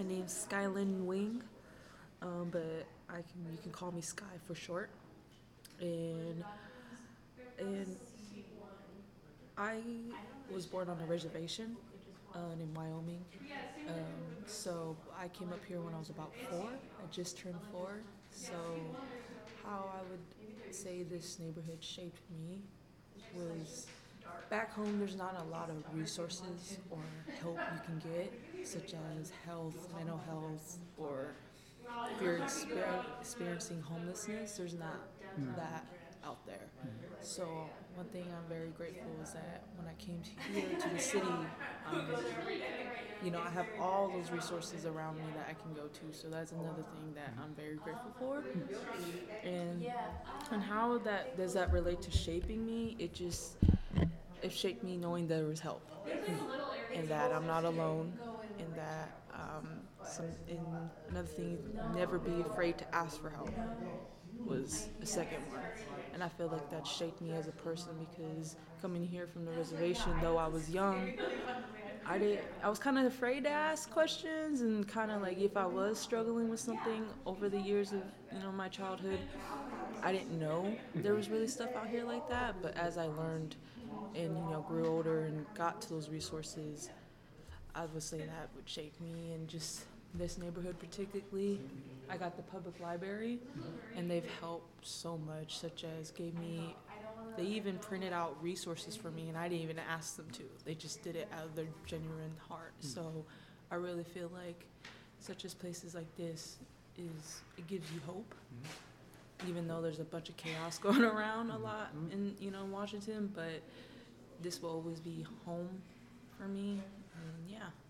name's Skylin Wing, but you can call me Sky for short. And and I was born on a reservation in Wyoming. So I came up here when I was about 4. I just turned 4. So how I would say this neighborhood shaped me was back home. There's not a lot of resources or help you can get, such as health, mental health, or if you're experiencing homelessness. There's not that out there. So one thing I'm very grateful is that when I came to here to the city, um, I have all those resources around me that I can go to. So that's another thing that I'm very grateful for. And and how that does that relate to shaping me? It shaped me knowing there was help, and that I'm not alone, and that and another thing, never be afraid to ask for help was the second one. And I feel like that shaped me as a person because coming here from the reservation, though I was young, I was kind of afraid to ask questions, and kind of like if I was struggling with something over the years of my childhood, I didn't know there was really stuff out here like that. But as I learned and grew older and got to those resources, I would say that would shape me. And just this neighborhood particularly, I got the public library, and they've helped so much, such as they even printed out resources for me, and I didn't even ask them to. They just did it out of their genuine heart. So I really feel like such as places like this it gives you hope, even though there's a bunch of chaos going around a lot in Washington. But this will always be home for me, and yeah.